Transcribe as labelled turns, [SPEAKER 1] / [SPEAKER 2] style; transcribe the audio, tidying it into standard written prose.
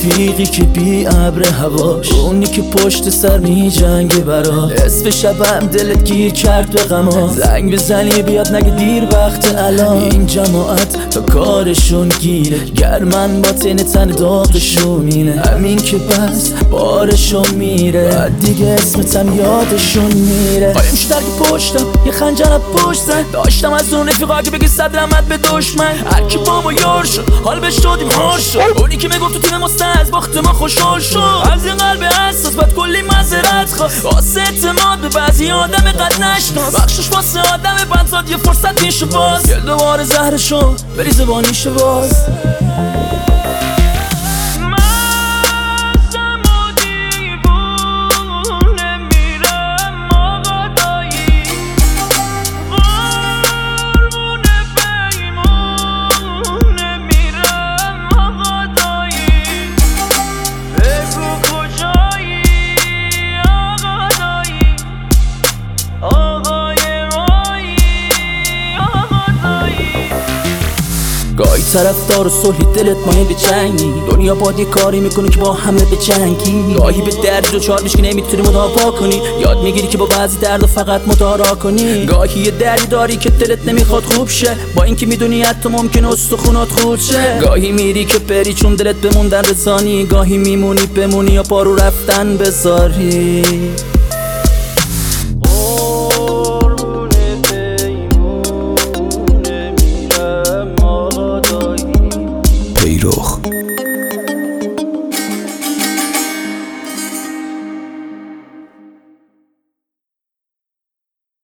[SPEAKER 1] رفیقی که بی ابر هواش، اونی که پشت سر می جنگه برات. نصف شبم دلت گیر کرد به غما، زنگ بزنی بیاد نگه دیر وقت الان. این جماعت تا کارشون گیره، گرمن با تن داغشون اینه. همین که بس بارشون میره، بعد دیگه اسمتم یادشون میره. قایم شد که پشتم یه خنجر پشت زن، داشتم از اون رفیقا که بگی صد رحمت به دشمن. هر کی با ما یار شد حال بهش دادیم هار شد، اونی که میگفت تو تیم ما از باخت ما خوشحال شد. از این قلب حساس بعد کلی معذرت خواست، واسه اعتماد به بعضی آدم قد نشناس. بخشش واسه آدم بندزاد یه فرصت میشه باز، گل دوباره زهرشو بری زبانیشه باز. گاهی طرفدار و صلحی دلت مایل به جنگی، دنیا باید یه کاری میکنه که با همه به جنگی. گاهی به درد دوچار میشی که نمیتونی مدافع کنی، یاد میگیری که با بعضی درد فقط مدارا کنی. گاهی یه دردی داری که دلت نمیخواد خوب شه، با اینکه میدونی حتی ممکنه استخونات خورد شه. گاهی میری که بری چون دلت بموندن رسانی، گاهی میمونی بمونی یا پارو رفتن بذاری.